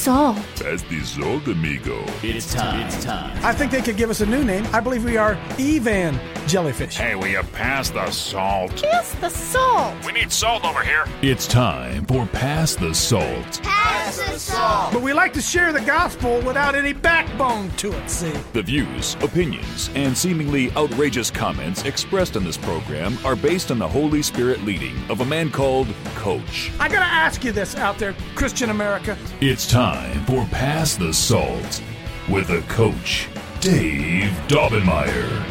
Sol. Pass the salt, amigo. It's time. I think they could give us a new name. I believe we are Evan Jellyfish. Hey, will you pass the salt? Pass the salt. We need salt over here. It's time for Pass the Salt. Pass the salt. But we like to share the gospel without any backbone to it, see? The views, opinions, and seemingly outrageous comments expressed in this program are based on the Holy Spirit leading of a man called Coach. I gotta ask you this out there, Christian America. It's time for Pass the Salt with the Coach, Dave Daubenmire.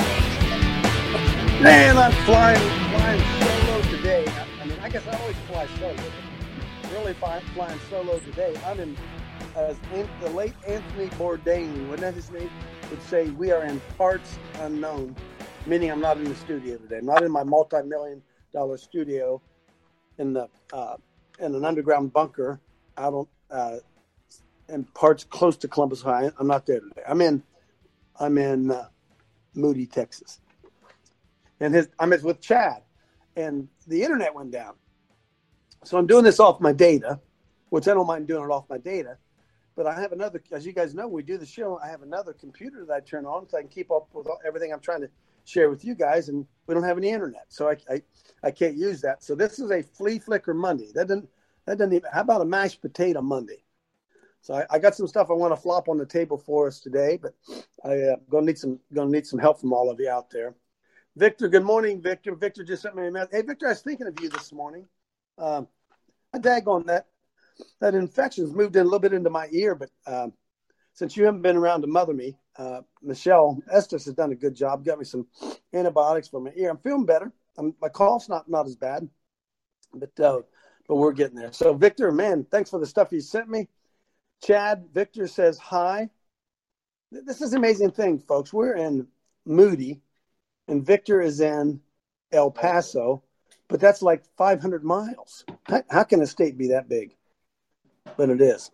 Man, I'm flying solo today. I mean, I guess I always fly solo. But really flying solo today. I'm in, as the late Anthony Bourdain, wasn't that his name, would say, we are in parts unknown, meaning I'm not in the studio today. I'm not in my multi-million-dollar studio in an underground bunker out on in parts close to Columbus, Ohio. I'm not there today. I'm in Moody, Texas. And I'm with Chad, and the internet went down. So I'm doing this off my data, which I don't mind doing it off my data. But I have another, as you guys know, we do the show. I have another computer that I turn on so I can keep up with everything I'm trying to share with you guys. And we don't have any internet, so I can't use that. So this is a flea flicker Monday. That doesn't even. How about a mashed potato Monday? So I got some stuff I want to flop on the table for us today, but I'm gonna need some help from all of you out there. Victor, good morning, Victor. Victor just sent me a message. Hey, Victor, I was thinking of you this morning. I daggone that infection's moved in a little bit into my ear, but since you haven't been around to mother me, Michelle Estes has done a good job. Got me some antibiotics for my ear. I'm feeling better. My cough's not as bad, but we're getting there. So, Victor, man, thanks for the stuff you sent me. Chad, Victor says hi. This is an amazing thing, folks. We're in Moody, and Victor is in El Paso, but that's like 500 miles. How can a state be that big? But it is.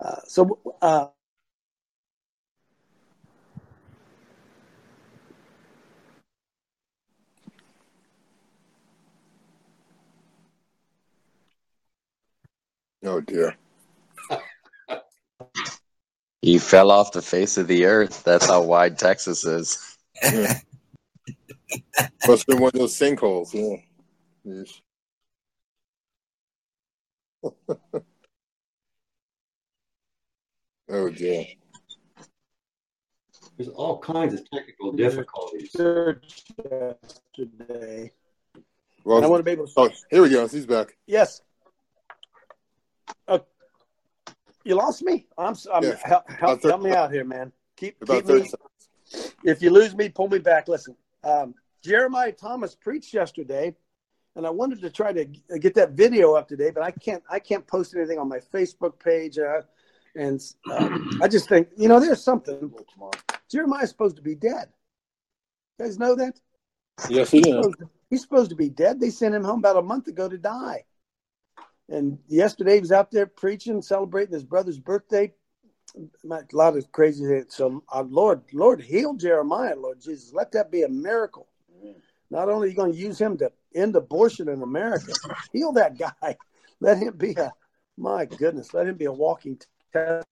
Oh, dear. He fell off the face of the earth. That's how wide Texas is. Yeah. Must have been one of those sinkholes. Yeah. Yes. Oh, dear. There's all kinds of technical difficulties. Yesterday. Well, I want to be able to. Oh, here we go. He's back. Yes. You lost me. Yeah. Help me out here, man. Keep About me. 30 seconds. If you lose me, pull me back. Listen, Jeremiah Thomas preached yesterday, and I wanted to try to get that video up today, but I can't post anything on my Facebook page. I just think, there's something. Jeremiah's supposed to be dead. You guys know that? Yes, he is. He's supposed to be dead. They sent him home about a month ago to die. And yesterday he was out there preaching, celebrating his brother's birthday. A lot of crazy things. So, Lord, heal Jeremiah, Lord Jesus. Let that be a miracle. Not only are you going to use him to end abortion in America, heal that guy. Let him be my goodness, let him be a walking testimony.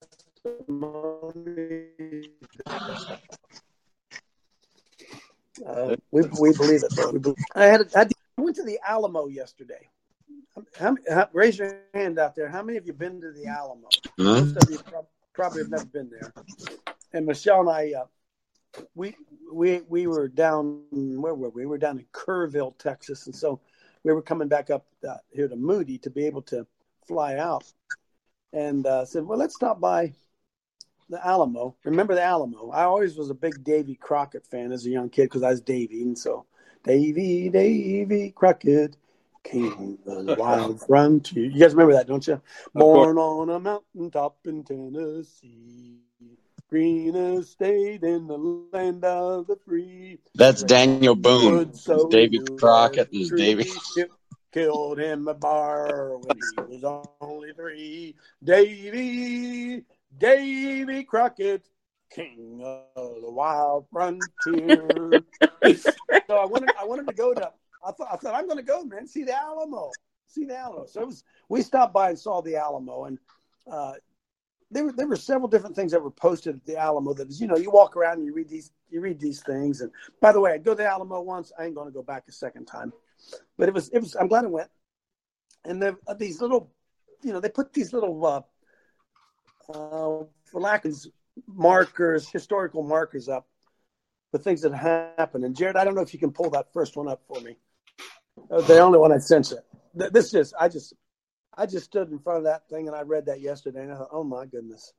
We believe it, Lord. I went to the Alamo yesterday. Raise your hand out there. How many of you been to the Alamo? Most of you probably have never been there. And Michelle and I, we were down. Where were we? We were down in Kerrville, Texas, and so we were coming back up here to Moody to be able to fly out. And said, well, let's stop by the Alamo. Remember the Alamo? I always was a big Davy Crockett fan as a young kid because I was Davy, and so Davy Crockett. King of the wild frontier. You guys remember that, don't you? Born on a mountaintop in Tennessee, greenest state in the land of the free. That's Daniel Boone. David Crockett is Davy. Killed him a bar when he was only 3. Davy Crockett, king of the wild frontier. So I wanted to go to. I thought I'm going to go, man. See the Alamo. So we stopped by and saw the Alamo, and there were several different things that were posted at the Alamo. That is, you walk around and you read these things. And by the way, I go to the Alamo once. I ain't going to go back a second time. But it was. I'm glad I went. And these little, they put these little, for lack of markers, historical markers up for things that happened. And Jared, I don't know if you can pull that first one up for me. The only one I sent you. I just stood in front of that thing and I read that yesterday and I thought, oh my goodness.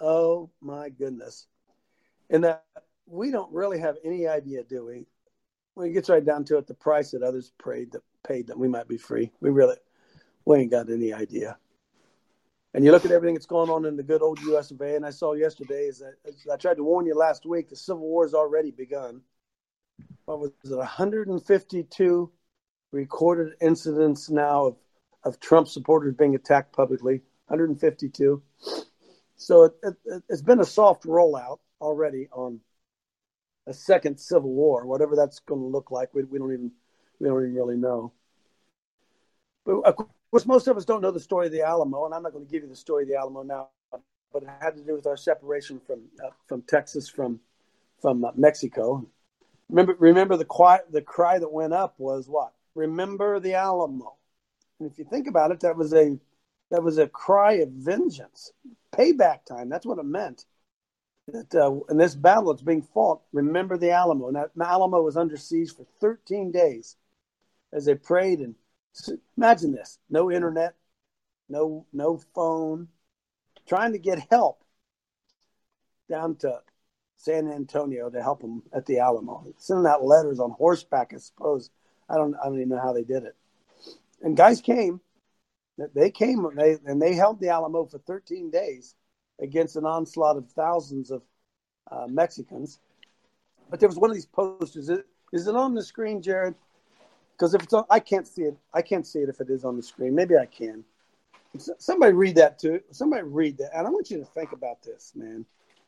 And that we don't really have any idea, do we? When it gets right down to it, the price that others paid that we might be free. We ain't got any idea. And you look at everything that's going on in the good old U.S. of A. And I saw yesterday is that I tried to warn you last week, the Civil War has already begun. What was it? 152 recorded incidents now of Trump supporters being attacked publicly. 152. So it's been a soft rollout already on a second Civil War, whatever that's going to look like. We don't even really know. But of course, most of us don't know the story of the Alamo, and I'm not going to give you the story of the Alamo now. But it had to do with our separation from Texas from Mexico. Remember the cry that went up was what? Remember the Alamo. And if you think about it, that was a cry of vengeance, payback time. That's what it meant. That in this battle that's being fought, remember the Alamo. And that Alamo was under siege for 13 days as they prayed. And imagine this: no internet, no phone, trying to get help down to San Antonio to help them at the Alamo, sending out letters on horseback. I suppose I don't even know how they did it. And guys came. They came and they held the Alamo for 13 days against an onslaught of thousands of Mexicans. But there was one of these posters. Is it on the screen, Jared? Because if it's on, I can't see it. I can't see it if it is on the screen. Maybe I can. Somebody read that too. Somebody read that. And I want you to think about this, man.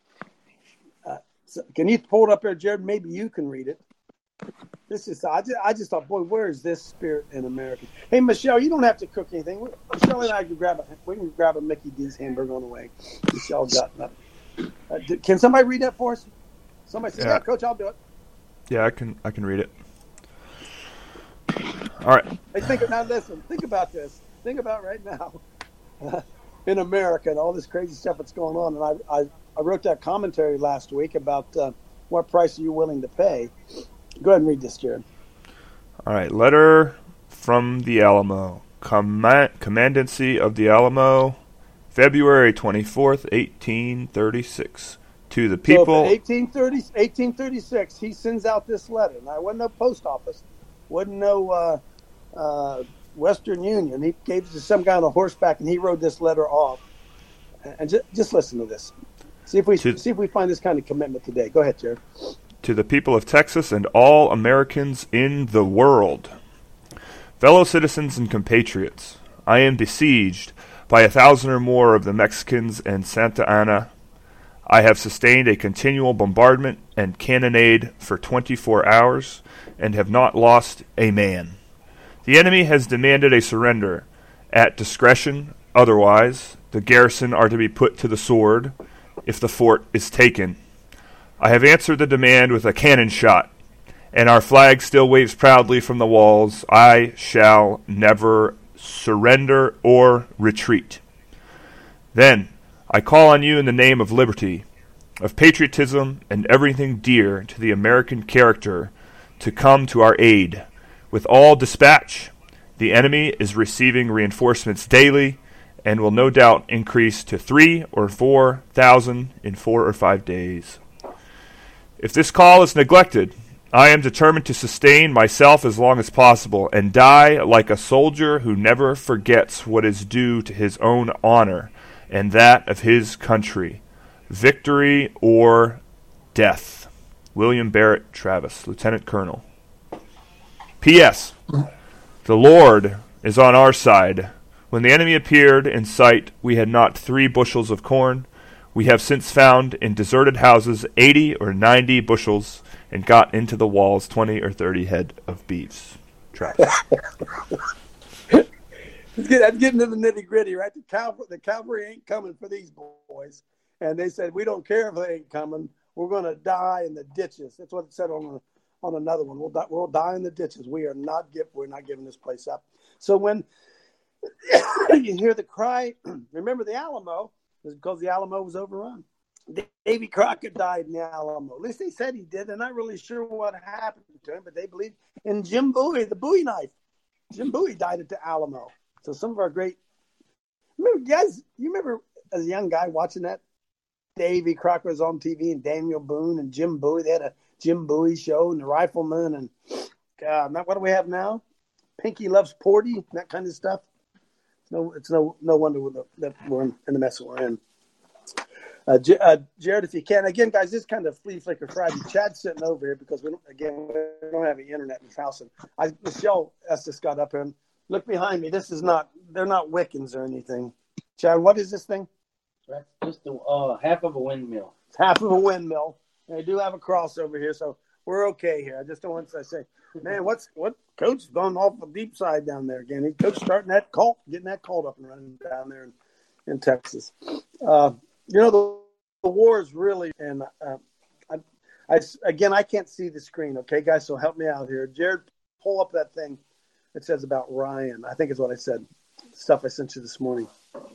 Can you pull it up there, Jared? Maybe you can read it. This is. I just thought, boy, where is this spirit in America? Hey, Michelle, you don't have to cook anything. Michelle and I can grab a Mickey D's hamburger on the way. Michelle got that. Can somebody read that for us? Somebody say, yeah, Coach, I'll do it. Yeah, I can read it. All right. Hey, listen. Think about this. Think about right now in America and all this crazy stuff that's going on. And I wrote that commentary last week about what price are you willing to pay. Go ahead and read this, Jared. All right. Letter from the Alamo. Commandancy of the Alamo, February 24th, 1836. To the people. So 1836, he sends out this letter. Now, it wasn't no post office. Wasn't no Western Union. He gave it to some guy on a horseback, and he rode this letter off. And just listen to this. See if we find this kind of commitment today. Go ahead, Jared. To the people of Texas and all Americans in the world. Fellow citizens and compatriots, I am besieged by 1,000 or more of the Mexicans in Santa Ana. I have sustained a continual bombardment and cannonade for 24 hours and have not lost a man. The enemy has demanded a surrender at discretion. Otherwise, the garrison are to be put to the sword if the fort is taken. I have answered the demand with a cannon shot, and our flag still waves proudly from the walls. I shall never surrender or retreat. Then I call on you in the name of liberty, of patriotism, and everything dear to the American character to come to our aid. With all dispatch, the enemy is receiving reinforcements daily and will no doubt increase to 3,000 or 4,000 in 4 or 5 days. If this call is neglected, I am determined to sustain myself as long as possible and die like a soldier who never forgets what is due to his own honor and that of his country. Victory or death. William Barrett Travis, Lieutenant Colonel. P.S. The Lord is on our side. When the enemy appeared in sight, we had not 3 bushels of corn. We have since found in deserted houses 80 or 90 bushels and got into the walls 20 or 30 head of beeves. Travis. Let's get into the nitty gritty, right? The cavalry ain't coming for these boys, and they said we don't care if they ain't coming. We're going to die in the ditches. That's what it said on another one. We'll die in the ditches. We're not giving this place up. So when you hear the cry, remember the Alamo, it was because the Alamo was overrun. Davy Crockett died in the Alamo. At least they said he did. They're not really sure what happened to him, but they believe in Jim Bowie, the Bowie knife. Jim Bowie died at the Alamo. So some of our great, you remember as a young guy watching that? Davy Crockett was on TV and Daniel Boone and Jim Bowie. They had a Jim Bowie show and the Rifleman and what do we have now? Pinky Loves Porty, that kind of stuff. It's no wonder that we're in the mess we're in. Jared, if you can, again, guys, this is kind of Flea Flicker Friday. Chad's sitting over here because we don't have any internet in his house. And Michelle Estes got up here and look behind me. They're not Wiccans or anything. Chad, what is this thing? That's just half of a windmill. It's half of a windmill. And they do have a cross over here, so we're okay here. I just don't want to say, man, what coach gone off the deep side down there again? Coach starting getting that cult up and running down there in Texas. The war is really, and I can't see the screen. Okay, guys, so help me out here. Jared, pull up that thing that says about Ryan. I think is what I said. Stuff I sent you this morning.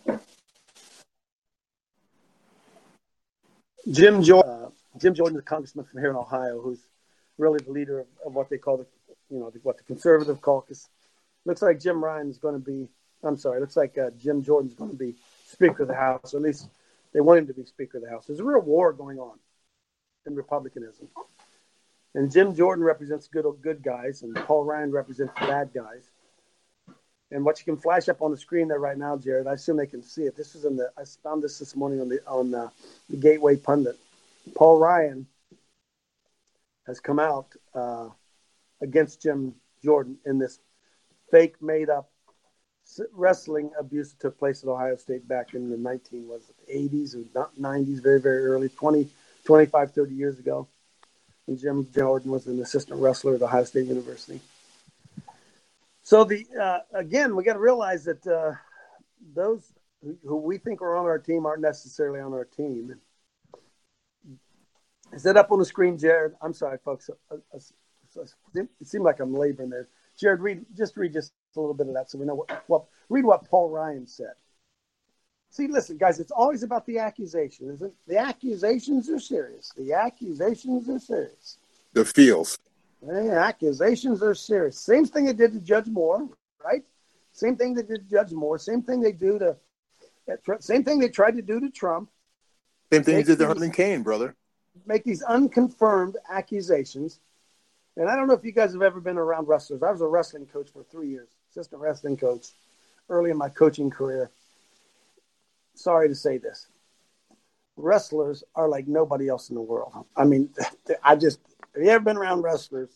Jim Jordan, the congressman from here in Ohio, who's really the leader of what they call what the conservative caucus. Looks like Jim Jordan's going to be Speaker of the House, or at least they want him to be Speaker of the House. There's a real war going on in Republicanism. And Jim Jordan represents good guys, and Paul Ryan represents bad guys. And what you can flash up on the screen there right now, Jared, I assume they can see it. I found this morning on the Gateway Pundit. Paul Ryan has come out against Jim Jordan in this fake, made-up wrestling abuse that took place at Ohio State back in the 80s or 90s, very, very early, 25, 30 years ago. And Jim Jordan was an assistant wrestler at Ohio State University. So again, we got to realize that those who we think are on our team aren't necessarily on our team. Is that up on the screen, Jared? I'm sorry, folks. It seemed like I'm laboring there. Jared, read just a little bit of that so we know read what Paul Ryan said. See, listen, guys, it's always about the accusation, isn't it? The accusations are serious. The feels. The accusations are serious. Same thing they did to Judge Moore, right? Same thing they did to Judge Moore. Same thing they tried to do to Trump. Same thing they did to Herman Cain, brother. Make these unconfirmed accusations. And I don't know if you guys have ever been around wrestlers. I was a wrestling coach for 3 years, assistant wrestling coach, early in my coaching career. Sorry to say this. Wrestlers are like nobody else in the world. I mean, have you ever been around wrestlers?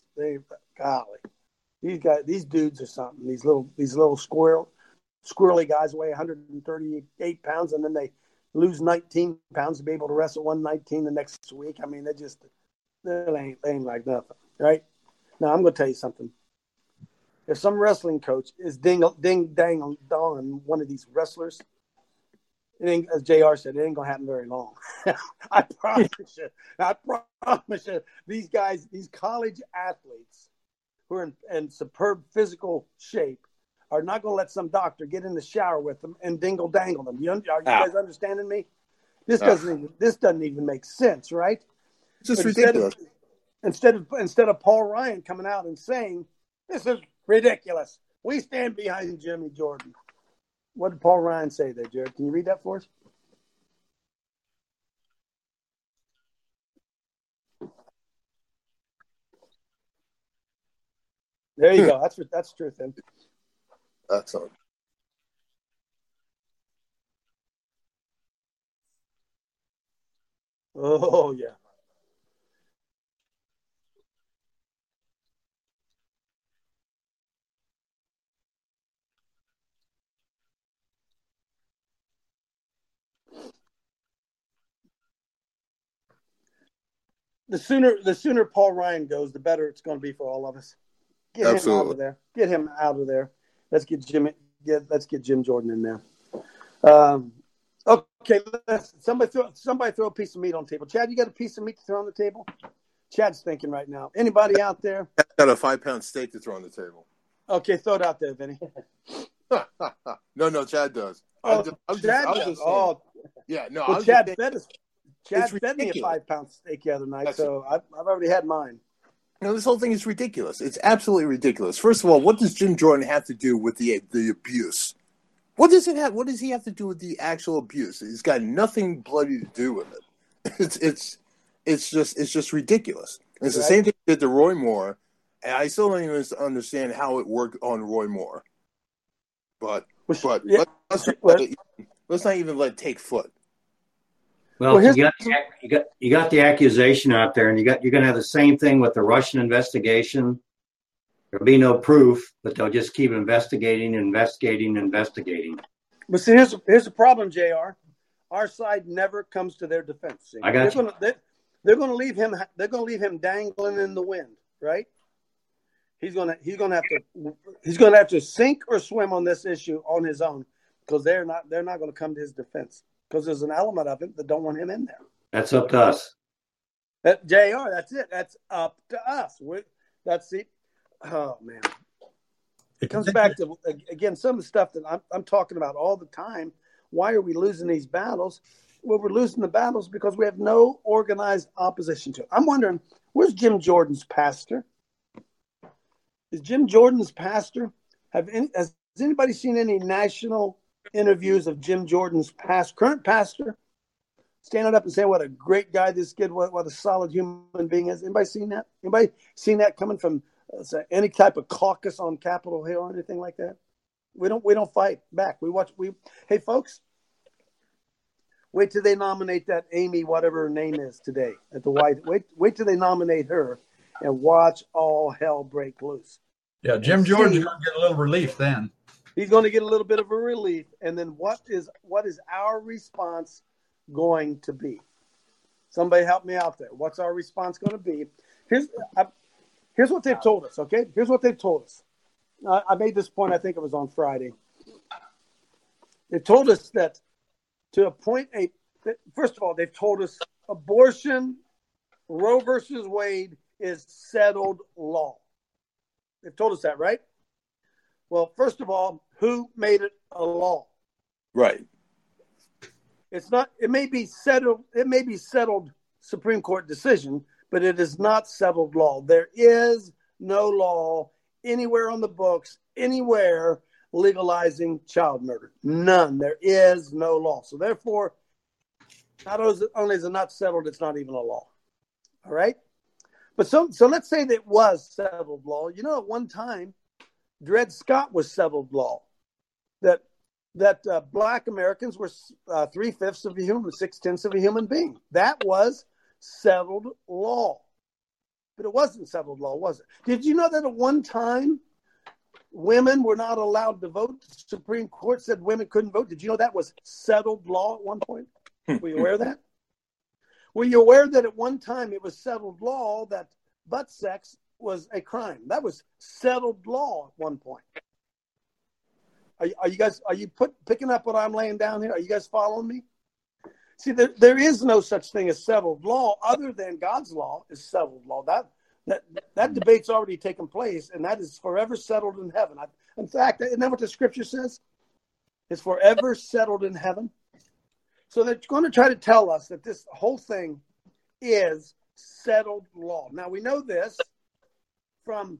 These dudes are something. These little squirrely guys weigh 138 pounds, and then they lose 19 pounds to be able to wrestle 119 the next week. I mean, they ain't like nothing, right? Now, I'm going to tell you something. If some wrestling coach is ding dang on one of these wrestlers, it ain't, as JR said, it ain't going to happen very long. I promise you. These guys, these college athletes who are in superb physical shape are not going to let some doctor get in the shower with them and dingle dangle them. Are you guys understanding me? This doesn't even make sense, right? It's just ridiculous. Instead of Paul Ryan coming out and saying, this is ridiculous. We stand behind Jimmy Jordan. What did Paul Ryan say there, Jared? Can you read that for us? There you go. That's truth, then. Excellent. Oh, yeah. The sooner Paul Ryan goes, the better it's going to be for all of us. Get him out of there. Let's get get Jim Jordan in there. Okay, somebody throw a piece of meat on the table. Chad, you got a piece of meat to throw on the table? Chad's thinking right now. Anybody out there? I got a 5-pound steak to throw on the table. Okay, throw it out there, Vinny. No, Chad does. Yeah, no. Well, Chad fed me a 5-pound steak the other night, so I've already had mine. No, this whole thing is ridiculous. It's absolutely ridiculous. First of all, what does Jim Jordan have to do with the abuse? What does he have to do with the actual abuse? It's got nothing bloody to do with it. It's just ridiculous. And it's the same thing he did to Roy Moore, and I still don't even understand how it worked on Roy Moore. But let's not even let it take foot. Well, you got the accusation out there, and you're going to have the same thing with the Russian investigation. There'll be no proof, but they'll just keep investigating. But see, here's the problem, JR. Our side never comes to their defense. See? I got you. They're going to leave him. They're going to leave him dangling in the wind, right? He's going to have to sink or swim on this issue on his own, because they're not going to come to his defense, because there's an element of it that don't want him in there. That's up to us. JR, that's it. That's up to us. Oh man, it comes back to again some of the stuff that I'm talking about all the time. Why are we losing these battles? Well, we're losing the battles because we have no organized opposition to it. I'm wondering, where's Jim Jordan's pastor? Is Jim Jordan's pastor? Has anybody seen any national interviews of Jim Jordan's current pastor standing up and saying what a great guy this kid, what a solid human being is? Anybody seen that? Anybody seen that coming from any type of caucus on Capitol Hill or anything like that? We don't fight back. Hey folks, wait till they nominate that Amy, whatever her name is today at the White. Wait till they nominate her, and watch all hell break loose. Yeah, Jim Jordan's going to get a little relief then. He's going to get a little bit of a relief, and then what is our response going to be? Somebody help me out there. What's our response going to be? Here's what they've told us, okay? Here's what they've told us. I made this point, I think it was on Friday. They told us that to appoint first of all, they've told us abortion, Roe versus Wade, is settled law. They've told us that, right? Well, first of all, who made it a law? Right. It's not. It may be settled Supreme Court decision, but it is not settled law. There is no law anywhere on the books, anywhere legalizing child murder. None. There is no law. So therefore, not only is it not settled, it's not even a law. All right? But so let's say that it was settled law. You know, at one time, Dred Scott was settled law. That black Americans were 3/5 of a human, 6/10 of a human being. That was settled law. But it wasn't settled law, was it? Did you know that at one time women were not allowed to vote? The Supreme Court said women couldn't vote. Did you know that was settled law at one point? Were you aware of that? Were you aware that at one time it was settled law that butt sex was a crime? That was settled law at one point. Are you guys picking up what I'm laying down here? Are you guys following me? See, there is no such thing as settled law other than God's law is settled law. That debate's already taken place, and that is forever settled in heaven. In fact, isn't that what the scripture says? It's forever settled in heaven. So they're going to try to tell us that this whole thing is settled law. Now, we know this from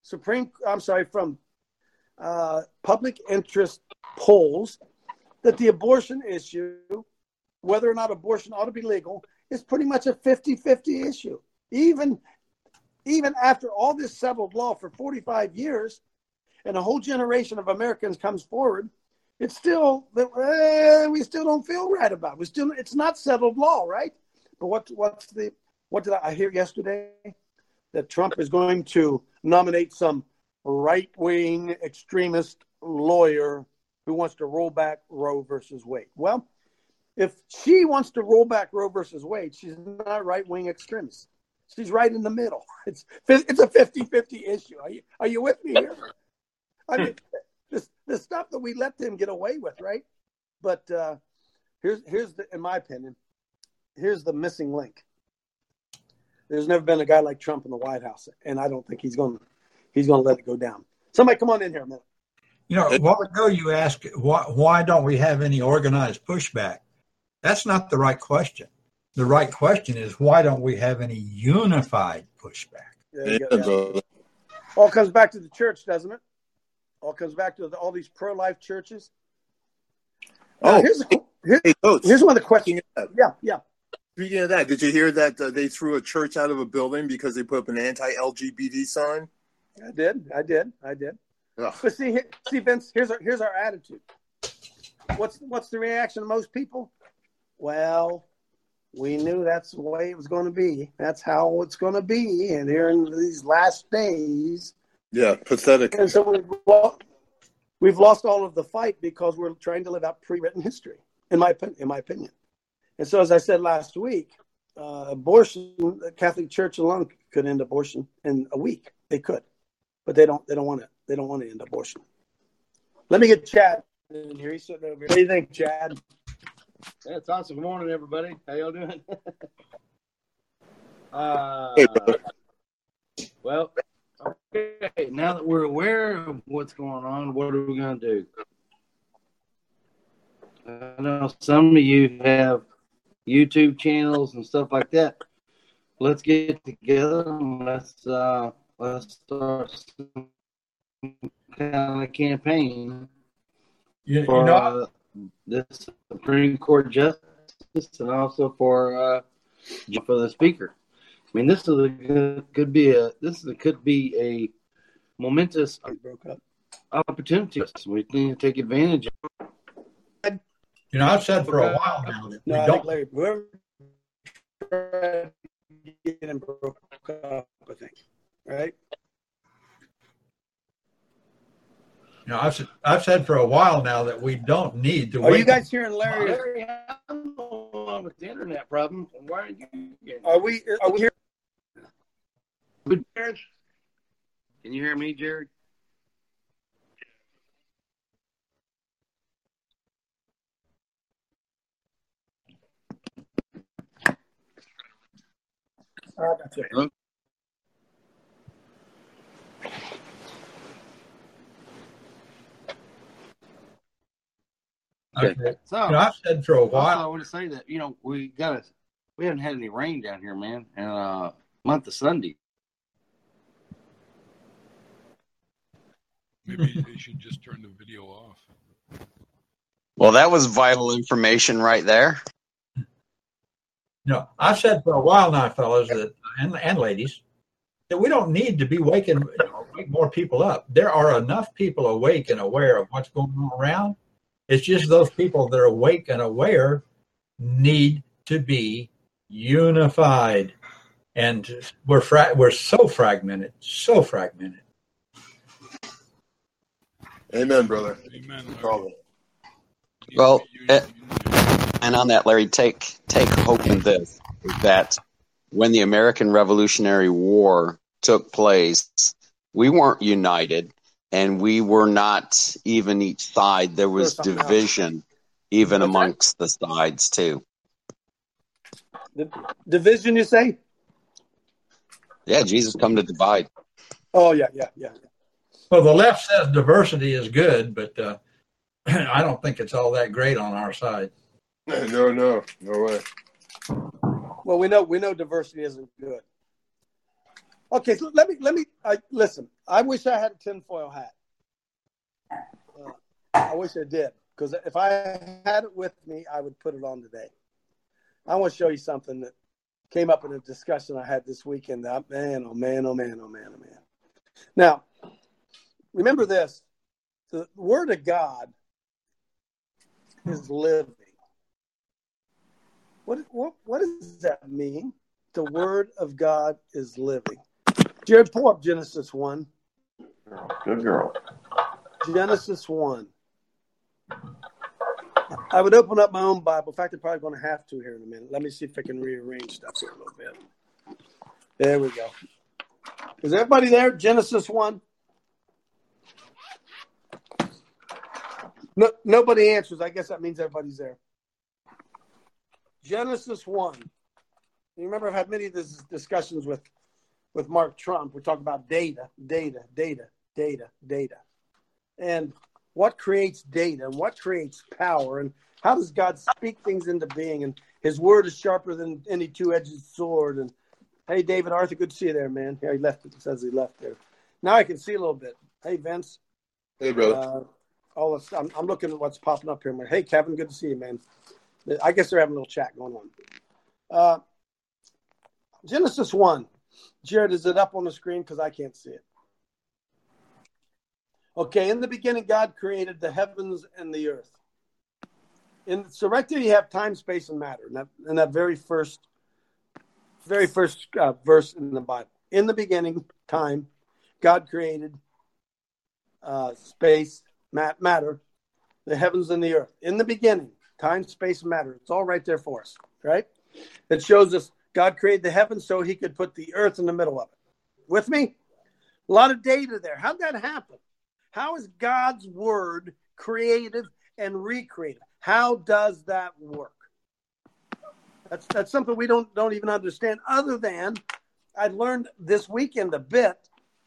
public interest polls that the abortion issue, whether or not abortion ought to be legal, is pretty much a 50-50 issue. Even after all this settled law for 45 years and a whole generation of Americans comes forward, it's still, we still don't feel right about it. It's not settled law, right? But what did I hear yesterday? That Trump is going to nominate some right-wing extremist lawyer who wants to roll back Roe versus Wade. Well, if she wants to roll back Roe versus Wade, she's not a right-wing extremist. She's right in the middle. It's a 50-50 issue. Are you with me here? I mean, this stuff that we let them get away with, right? But here's in my opinion, here's the missing link. There's never been a guy like Trump in the White House, and I don't think he's going to let it go down. Somebody come on in here a minute. You know, a while ago you asked, why don't we have any organized pushback? That's not the right question. The right question is, why don't we have any unified pushback? Yeah. All comes back to the church, doesn't it? All comes back to all these pro-life churches. Here's one of the questions. Yeah. Speaking of that, did you hear that they threw a church out of a building because they put up an anti-LGBT sign? I did. Ugh. But see, Vince, here's our attitude. What's the reaction of most people? Well, we knew that's the way it was going to be. That's how it's going to be. And here in these last days. Yeah, pathetic. And so we've lost all of the fight because we're trying to live out pre-written history, in my opinion. And so, as I said last week, abortion, the Catholic Church alone could end abortion in a week. They could, but they don't want it. They don't want to end abortion. Let me get Chad in here. He's sitting over here. What do you think, Chad? Yeah, it's awesome. Good morning, everybody. How y'all doing? Hey, brother. Well, okay. Now that we're aware of what's going on, what are we going to do? I know some of you have YouTube channels and stuff like that. Let's get together and let's start some kind of campaign for this Supreme Court justice and also for the speaker. I mean, this could be a momentous opportunity. We need to take advantage of it. You know, I've said for a while now that we don't. Larry, whoever tried to get him broke up, I think, right? You know, I've said for a while now that we don't need to. Are you guys hearing Larry? Larry, I'm on with the internet problem. Why are you? Are we here? Jared? Can you hear me, Jared? Hello? Okay. So, you know, I've said for a while. I want to say that we haven't had any rain down here, man, in a month of Sunday. Maybe they should just turn the video off. Well, that was vital information right there. No, I've said for a while now, fellas, that and ladies, that we don't need to be wake more people up. There are enough people awake and aware of what's going on around. It's just those people that are awake and aware need to be unified. And we're so fragmented. Amen, brother. Amen. Well, and on that, Larry, take hope in this, that when the American Revolutionary War took place, we weren't united, and we were not even each side. There was division even amongst the sides, too. The division, you say? Yeah, Jesus come to divide. Oh, yeah. Well, the left says diversity is good, but I don't think it's all that great on our side. No way. Well, we know diversity isn't good. Okay, so let me listen. I wish I had a tinfoil hat. I wish I did, because if I had it with me, I would put it on today. I want to show you something that came up in a discussion I had this weekend. Man, oh man. Now, remember this: the Word of is living. What does that mean? The Word of God is living. Jared, pull up Genesis 1. Good girl. Genesis 1. I would open up my own Bible. In fact, I'm probably going to have to here in a minute. Let me see if I can rearrange stuff here a little bit. There we go. Is everybody there? Genesis 1. No, nobody answers. I guess that means everybody's there. Genesis 1. You remember I've had many of these discussions with Mark Trump. We talk about data. And what creates data and what creates power and how does God speak things into being? And his word is sharper than any two-edged sword. And hey, David Arthur, good to see you there, man. Yeah, he left. It says he left there. Now I can see a little bit. Hey, Vince. Hey, brother. I'm looking at what's popping up here. Hey, Kevin, good to see you, man. I guess they're having a little chat going on. Genesis 1. Jared, is it up on the screen? Because I can't see it. Okay, in the beginning, God created the heavens and the earth. So right there you have time, space, and matter. In that very first verse in the Bible. In the beginning, time, God created space, matter, the heavens and the earth. In the beginning, time, space, and matter. It's all right there for us, right? It shows us God created the heavens so he could put the earth in the middle of it. With me? A lot of data there. How'd that happen? How is God's word creative and recreative? How does that work? That's something we don't even understand, other than I learned this weekend a bit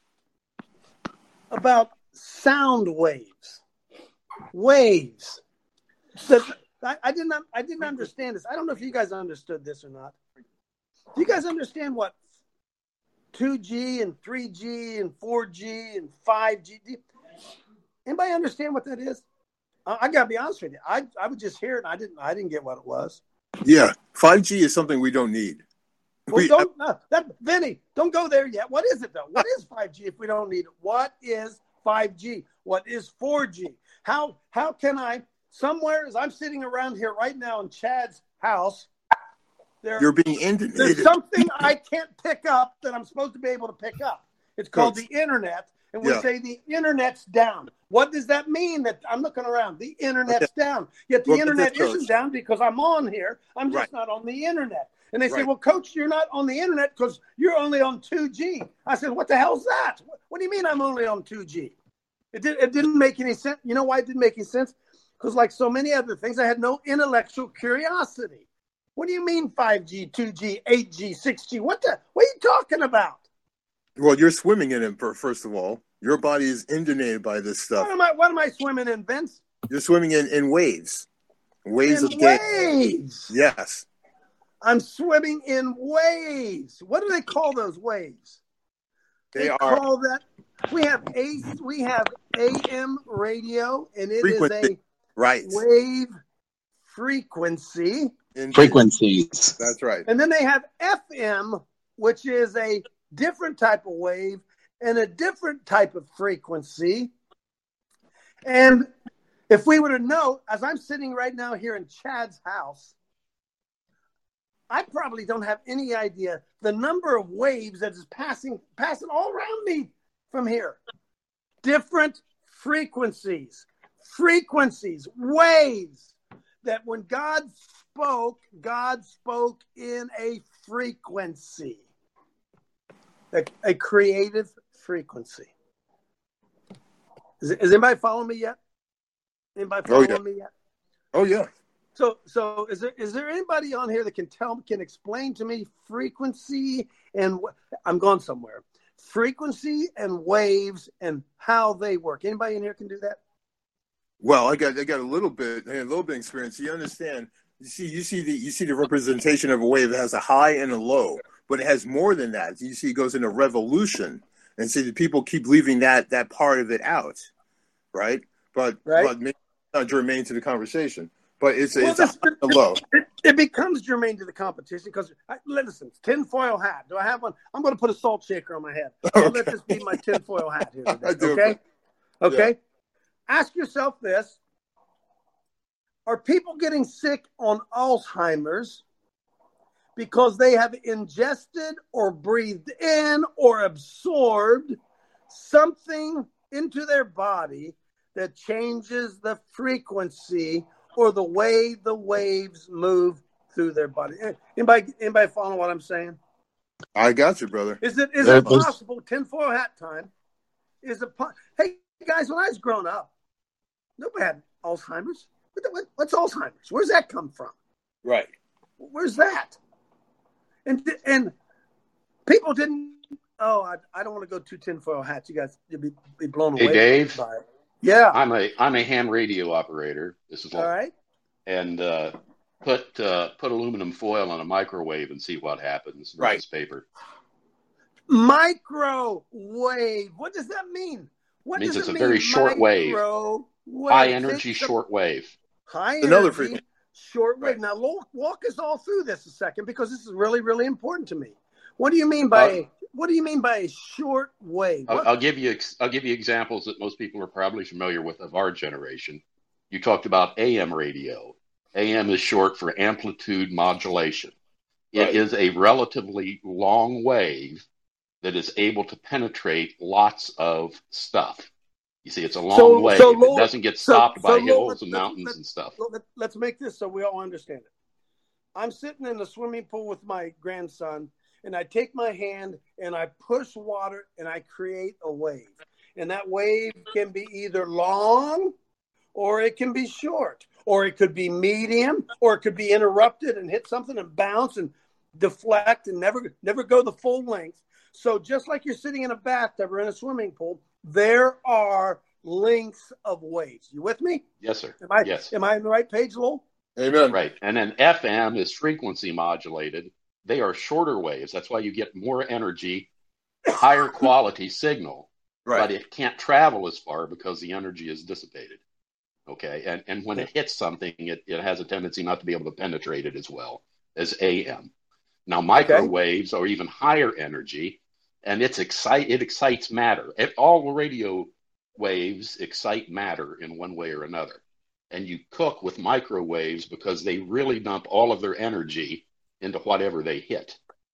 about sound waves. Waves. I didn't understand this. I don't know if you guys understood this or not. Do you guys understand what 2G and 3G and 4G and 5G? Anybody understand what that is? I gotta be honest with you. I would just hear it. And I didn't get what it was. Yeah, 5G is something we don't need. Well, Vinny, don't go there yet. What is it though? What is 5G if we don't need it? What is 5G? What is 4G? How can I somewhere as I'm sitting around here right now in Chad's house? You're being inundated. There's something I can't pick up that I'm supposed to be able to pick up. It's called the internet. And we say the internet's down. What does that mean? That I'm looking around. The internet's down. Yet the internet isn't down because I'm on here. I'm just not on the internet. And they say, well, Coach, you're not on the internet because you're only on 2G. I said, what the hell's that? What do you mean I'm only on 2G? It didn't make any sense. You know why it didn't make any sense? Because like so many other things, I had no intellectual curiosity. What do you mean 5G, 2G, 8G, 6G? What are you talking about? Well, you're swimming in it, first of all. Your body is inundated by this stuff. What am I swimming in, Vince? You're swimming in waves. Waves of data. Waves. Yes. I'm swimming in waves. What do they call those waves? They call that. We have AM radio, and it is a wave frequency. Frequencies. That's right. And then they have FM, which is a different type of wave and a different type of frequency. And if we were to know, as I'm sitting right now here in Chad's house, I probably don't have any idea the number of waves that is passing all around me from here. Different frequencies, waves, that when God spoke in a frequency, a creative frequency. Is anybody following me yet? Anybody following me yet? Oh yeah. So is there anybody on here that can explain to me frequency and I'm going somewhere. Frequency and waves and how they work. Anybody in here can do that? Well, I got a little bit experience. You understand? You see the representation of a wave that has a high and a low, but it has more than that. You see, it goes into revolution, and see the people keep leaving that part of it out, right? But maybe not germane to the conversation. But it's a low. It becomes germane to the competition because, listen, tinfoil hat. Do I have one? I'm going to put a salt shaker on my head. So let this be my tinfoil hat here today. Okay? Yeah. Ask yourself this. Are people getting sick on Alzheimer's because they have ingested or breathed in or absorbed something into their body that changes the frequency or the way the waves move through their body? Anybody following what I'm saying? I got you, brother. Is it possible? Tinfoil hat time. Hey guys, when I was growing up, nobody had Alzheimer's? What's Alzheimer's? Where's that come from? Right. Where's that? And people didn't. Oh, I don't want to go too tinfoil hats. You guys, you'll be blown away. Hey, Dave. By it. Yeah. I'm a ham radio operator. This is all right. And put aluminum foil on a microwave and see what happens. Right. Paper. Microwave. What does that mean? It means it's a very short wave. High energy short wave. High another energy short wave. Now walk us all through this a second, because this is really, really important to me. What do you mean by a short wave? I'll give you examples that most people are probably familiar with of our generation. You talked about AM radio. AM is short for amplitude modulation. It is a relatively long wave that is able to penetrate lots of stuff. You see, it's a long wave. It doesn't get stopped by hills and mountains and stuff. Let's make this so we all understand it. I'm sitting in the swimming pool with my grandson, and I take my hand and I push water and I create a wave. And that wave can be either long or it can be short, or it could be medium, or it could be interrupted and hit something and bounce and deflect and never go the full length. So just like you're sitting in a bathtub or in a swimming pool, there are lengths of waves. You with me? Yes, sir. Yes. Am I on the right page, Lowell? Amen. Right. And then FM is frequency modulated. They are shorter waves. That's why you get more energy, higher quality signal. Right. But it can't travel as far because the energy is dissipated. Okay. And when it hits something, it has a tendency not to be able to penetrate it as well as AM. Now, microwaves are even higher energy, and it excites matter. All radio waves excite matter in one way or another. And you cook with microwaves because they really dump all of their energy into whatever they hit.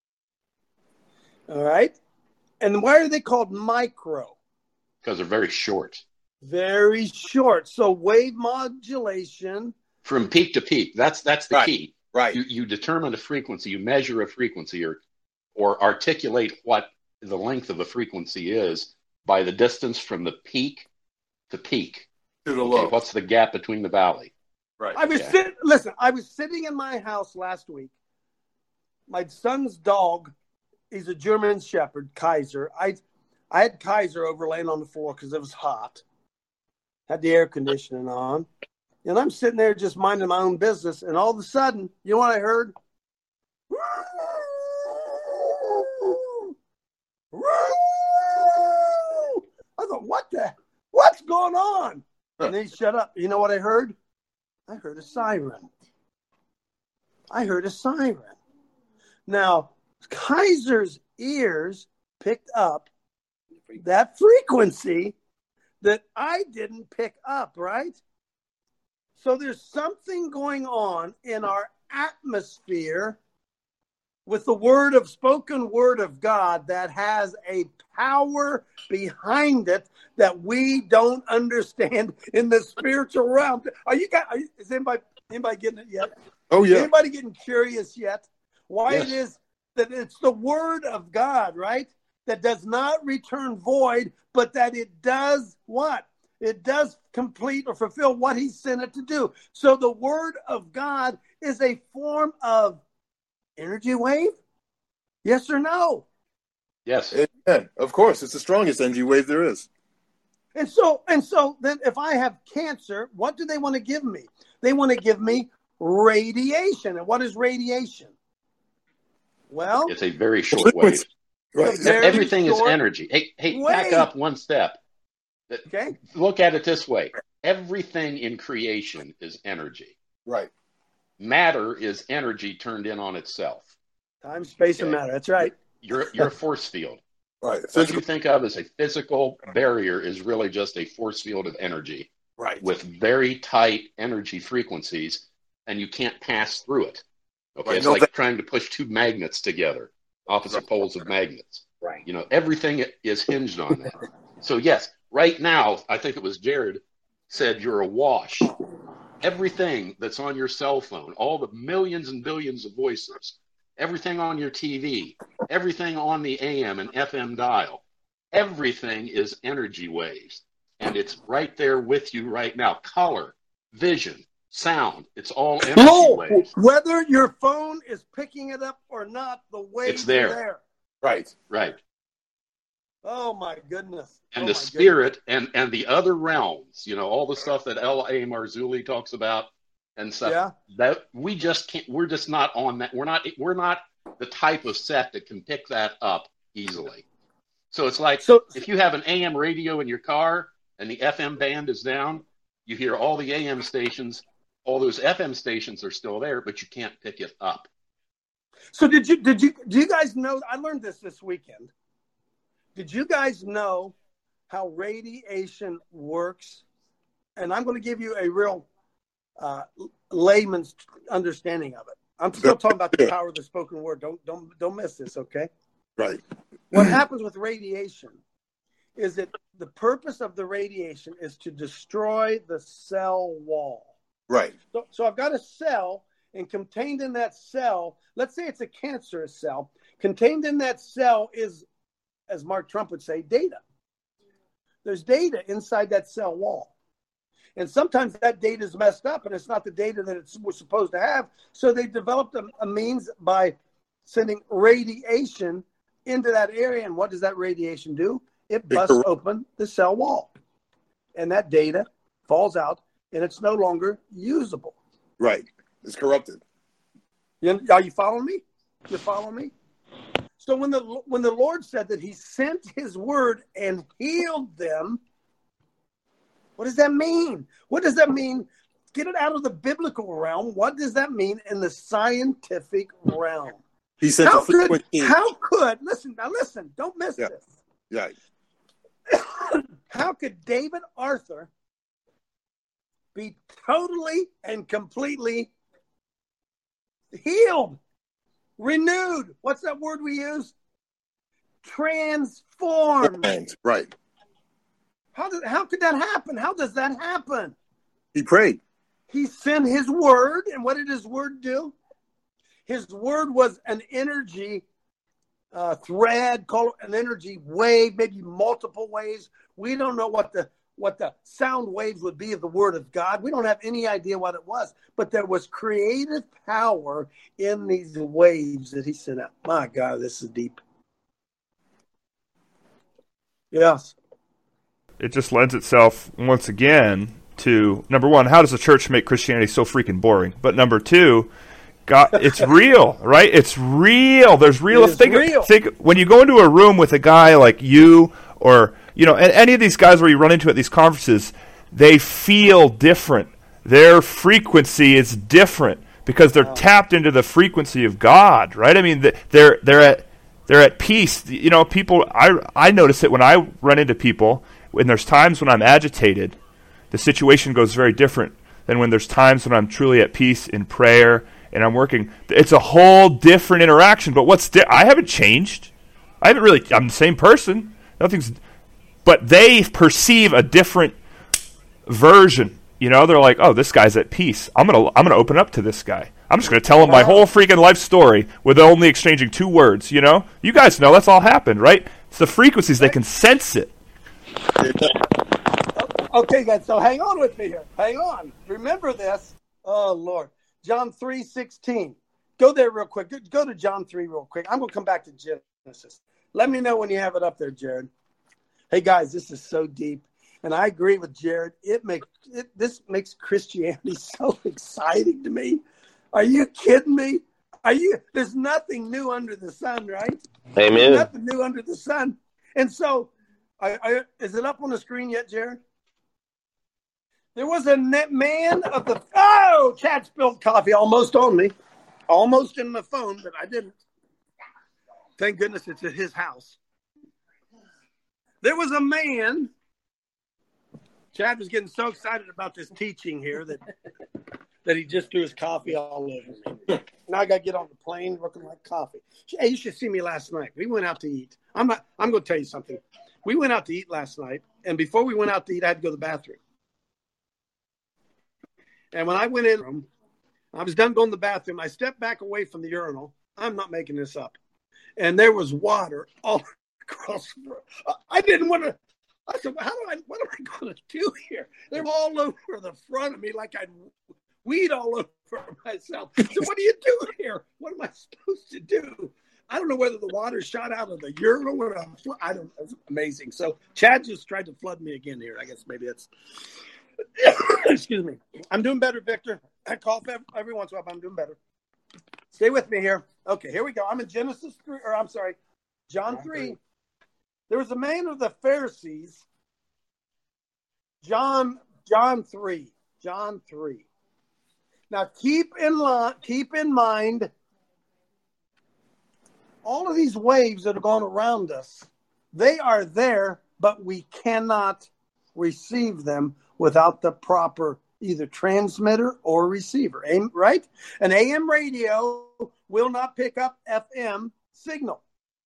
All right. And why are they called micro? Because they're very short. Very short. So wave modulation. From peak to peak. That's the key. Right. You determine a frequency, you measure a frequency or articulate what the length of the frequency is by the distance from the peak to peak. To the low. What's the gap between the valley? Right. I was sitting in my house last week. My son's dog, he's a German Shepherd, Kaiser. I had Kaiser over laying on the floor because it was hot. Had the air conditioning on. And I'm sitting there just minding my own business. And all of a sudden, you know what I heard? I thought, what's going on? And then he shut up. You know what I heard? I heard a siren. Now, Kaiser's ears picked up that frequency that I didn't pick up, right? So there's something going on in our atmosphere with the spoken word of God that has a power behind it that we don't understand in the spiritual realm. Is anybody getting it yet? Oh, yeah. Anybody getting curious yet? Why Yes. it is that it's the word of God, right? That does not return void, but that it does what? It does complete or fulfill what he sent it to do. So the word of God is a form of energy wave? Yes or no? Yes. Amen. Of course. It's the strongest energy wave there is. And so then if I have cancer, what do they want to give me? They want to give me radiation. And what is radiation? Well, it's a very short wave. Right. Everything is energy. Hey, back up one step. Okay. Look at it this way. Everything in creation is energy. Right. Matter is energy turned in on itself. Time, space, and matter. That's right. You're a force field. Right. What you think of as a physical barrier is really just a force field of energy. Right. With very tight energy frequencies, and you can't pass through it. Okay. Right. It's like trying to push two magnets together, opposite poles of magnets. Right. You know, everything is hinged on that. So yes, right now, I think it was Jared said you're awash. Everything that's on your cell phone, all the millions and billions of voices, everything on your TV, everything on the AM and FM dial, everything is energy waves. And it's right there with you right now. Color vision, sound. It's all energy waves. Whether your phone is picking it up or not, the waves It's there. are there. Right. Right. Oh my goodness. And the spirit and the other realms, all the stuff that L.A. Marzulli talks about and stuff, that we just can't, we're just not on that. We're not the type of set that can pick that up easily. So it's like, if you have an AM radio in your car and the FM band is down, you hear all the AM stations, all those FM stations are still there, but you can't pick it up. So do you guys know, I learned this weekend. Did you guys know how radiation works? And I'm going to give you a real layman's understanding of it. I'm still talking about the power of the spoken word. Don't miss this, okay? Right. What happens with radiation is that the purpose of the radiation is to destroy the cell wall. Right. So I've got a cell, and contained in that cell, let's say it's a cancerous cell, contained in that cell is, as Mark Trump would say, data. There's data inside that cell wall. And sometimes that data is messed up, and it's not the data that it was supposed to have. So they developed a means by sending radiation into that area. And what does that radiation do? It busts open the cell wall. And that data falls out, and it's no longer usable. Right. It's corrupted. Are you following me? You follow me? So when the Lord said that he sent his word and healed them, what does that mean? What does that mean? Get it out of the biblical realm. What does that mean in the scientific realm? He said, how could, listen, don't miss this. Yeah. How could David Arthur be totally and completely healed, renewed? What's that word we use? Transformed. Right. How could that happen? How does that happen? He prayed. He sent his word, and what did his word do? His word was an energy thread, call it an energy wave, maybe multiple waves. We don't know what the sound waves would be of the word of God. We don't have any idea what it was, but there was creative power in these waves that he sent out. My God, this is deep. Yes. It just lends itself once again to, number one, how does the church make Christianity so freaking boring? But number two, God, it's real, right? It's real. There's real. Think when you go into a room with a guy like you, or and any of these guys where you run into at these conferences, they feel different. Their frequency is different because they're tapped into the frequency of God, right? I mean, they're at peace. People. I notice it when I run into people. When there's times when I'm agitated, the situation goes very different than when there's times when I'm truly at peace in prayer and I'm working. It's a whole different interaction. But I haven't changed. I'm the same person. But they perceive a different version. They're like, oh, this guy's at peace. I'm gonna open up to this guy. I'm just gonna tell him my whole freaking life story with only exchanging 2 words. You guys know that's all happened, right? It's the frequencies. They can sense it. Okay, guys, so hang on with me here. Hang on. Remember this. Oh, Lord. John 3:16. Go there real quick. Go to John 3 real quick. I'm going to come back to Genesis. Let me know when you have it up there, Jared. Hey, guys, this is so deep. And I agree with Jared. This makes Christianity so exciting to me. Are you kidding me? There's nothing new under the sun, right? Amen. There's nothing new under the sun. And so, is it up on the screen yet, Jared? There was a man of the... Oh, Chad spilled coffee almost on me. Almost in my phone, but I didn't. Thank goodness it's at his house. There was a man... Chad was getting so excited about this teaching here that he just threw his coffee all over me. Now I got to get on the plane looking like coffee. Hey, you should see me last night. We went out to eat. I'm going to tell you something. We went out to eat last night, and before we went out to eat, I had to go to the bathroom. And when I went in, I was done going to the bathroom. I stepped back away from the urinal. I'm not making this up. And there was water all across. I didn't want to. I said, well, what am I going to do here? They're all over the front of me like I'd weed all over myself. So what do you do here? What am I supposed to do? I don't know whether the water shot out of the urinal or I don't know. It's amazing. So Chad just tried to flood me again here. I guess maybe that's excuse me. I'm doing better, Victor. I cough every once in a while, but I'm doing better. Stay with me here. Okay, here we go. I'm in John 3. There was a man of the Pharisees, John 3. Now keep in mind all of these waves that are going around us. They are there, but we cannot receive them without the proper either transmitter or receiver. Right? An AM radio will not pick up FM signal.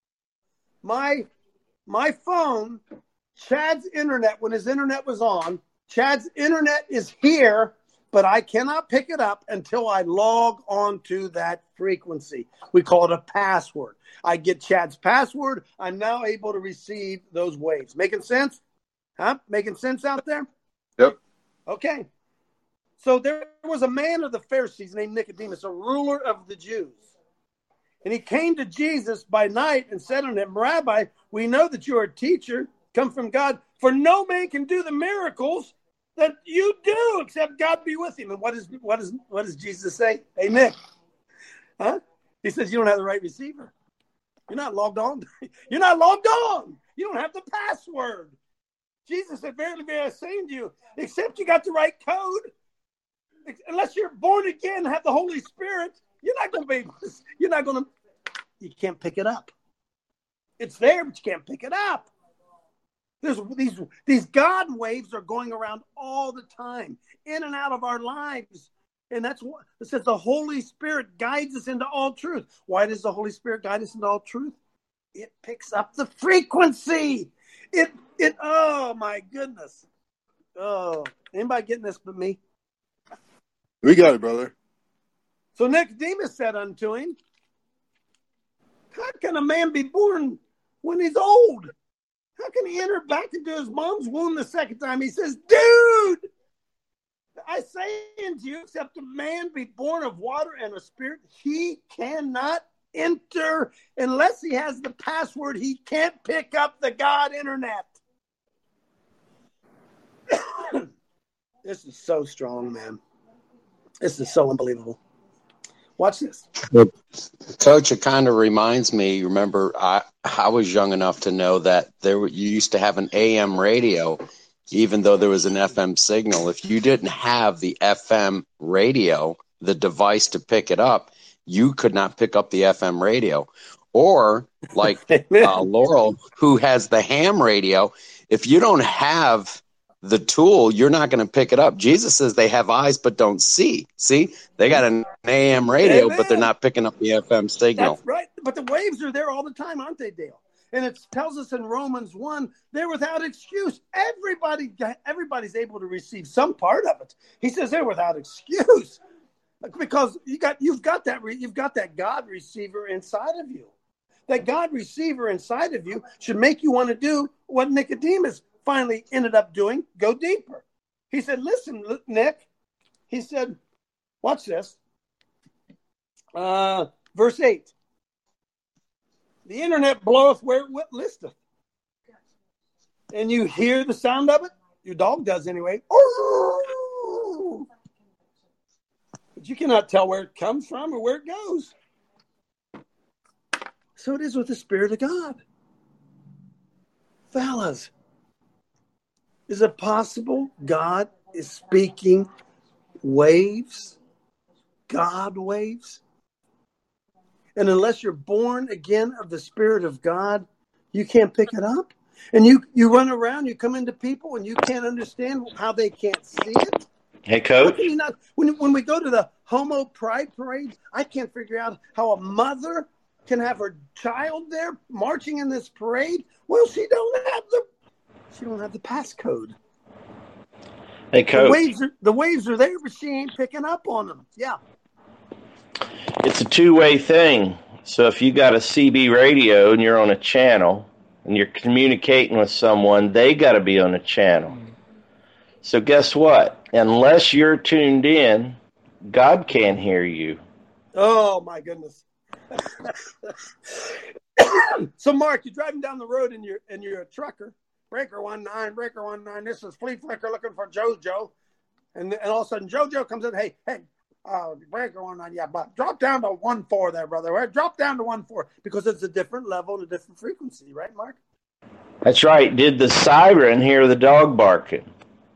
My phone, Chad's internet, when his internet was on, Chad's internet is here, but I cannot pick it up until I log on to that frequency. We call it a password. I get Chad's password. I'm now able to receive those waves. Making sense? Huh? Making sense out there? Yep. Okay. So there was a man of the Pharisees named Nicodemus, a ruler of the Jews. And he came to Jesus by night and said unto him, Rabbi, we know that you are a teacher, come from God, for no man can do the miracles that you do except God be with him. And what does Jesus say? Hey, Nick, huh? He says, you don't have the right receiver. You're not logged on. You're not logged on. You don't have the password. Jesus said, verily, verily, I say unto you, except you got the right code, unless you're born again and have the Holy Spirit, you're not going to be able to, you can't pick it up. It's there, but you can't pick it up. There's these God waves are going around all the time, in and out of our lives. And that's what it says the Holy Spirit guides us into all truth. Why does the Holy Spirit guide us into all truth? It picks up the frequency. Oh my goodness. Oh, anybody getting this but me? We got it, brother. So Nicodemus said unto him, how can a man be born when he's old? How can he enter back into his mom's womb the second time? He says, dude, I say unto you, except a man be born of water and a spirit, he cannot enter unless he has the password. He can't pick up the God internet. This is so strong, man. This is so unbelievable. Watch this. Coach, it kind of reminds me, remember, I was young enough to know that you used to have an AM radio, even though there was an FM signal. If you didn't have the FM radio, the device to pick it up, you could not pick up the FM radio. Or like Laurel, who has the ham radio, if you don't have the tool, you're not going to pick it up. Jesus says they have eyes but don't see. See, they got an AM radio, Amen. But they're not picking up the FM signal. That's right. But the waves are there all the time, aren't they, Dale? And it tells us in Romans 1, they're without excuse. Everybody's able to receive some part of it. He says they're without excuse because you've got that God receiver inside of you. That God receiver inside of you should make you want to do what Nicodemus finally ended up doing, go deeper. He said, listen, Nick, he said, watch this. Verse 8. The internet bloweth where it listeth. And you hear the sound of it? Your dog does anyway. But you cannot tell where it comes from or where it goes. So it is with the Spirit of God. Fellas, is it possible God is speaking waves? God waves? And unless you're born again of the Spirit of God, you can't pick it up. And you run around, you come into people, and you can't understand how they can't see it. Hey, Coach. How can you not, when we go to the Homo Pride Parade, I can't figure out how a mother can have her child there marching in this parade. Well, she don't have the passcode. Hey, Coach. The waves are there, but she ain't picking up on them. Yeah. It's a two-way thing. So if you got a CB radio and you're on a channel and you're communicating with someone, they got to be on a channel. So guess what? Unless you're tuned in, God can't hear you. Oh, my goodness. So, Mark, you're driving down the road and you're a trucker. Breaker 19, breaker 19. This is Flea Flicker looking for JoJo. And all of a sudden, JoJo comes in. Hey, breaker 19. Yeah, but drop down to 1.4 there, brother. Right? Drop down to 1.4 because it's a different level and a different frequency, right, Mark? That's right. Did the siren hear the dog barking?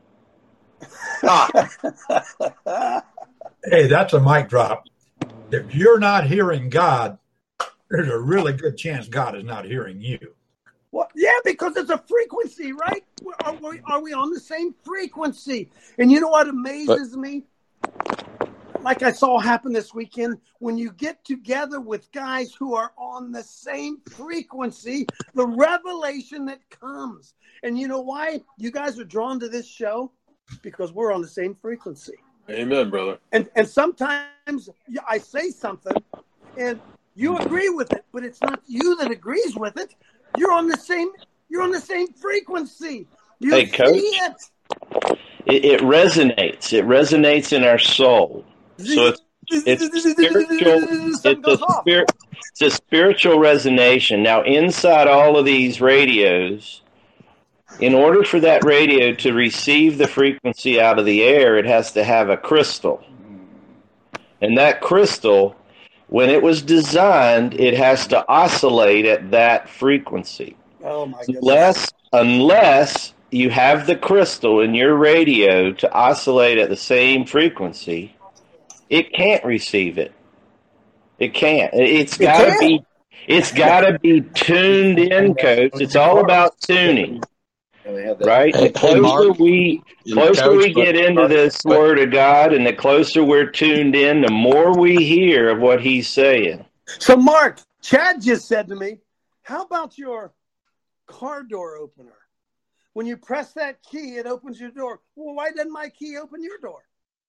Hey, that's a mic drop. If you're not hearing God, there's a really good chance God is not hearing you. Well, yeah, because it's a frequency, right? Are we on the same frequency? And you know what amazes me? Like I saw happen this weekend, when you get together with guys who are on the same frequency, the revelation that comes. And you know why you guys are drawn to this show? Because we're on the same frequency. Amen, brother. And sometimes I say something and you agree with it, but it's not you that agrees with it. You're on the same frequency. You hey, Coach, see it. It resonates. It resonates in our soul. So it's spiritual. It's a spiritual resonation. Now, inside all of these radios, in order for that radio to receive the frequency out of the air, it has to have a crystal. And that crystal, when it was designed, it has to oscillate at that frequency. Oh my goodness. Unless you have the crystal in your radio to oscillate at the same frequency, it can't receive it. It can't. It's got to be tuned in, Coach. It's all about tuning. Right? The closer we get into this Word of God and the closer we're tuned in, the more we hear of what He's saying. So, Mark, Chad just said to me, how about your car door opener? When you press that key, it opens your door. Well, why doesn't my key open your door?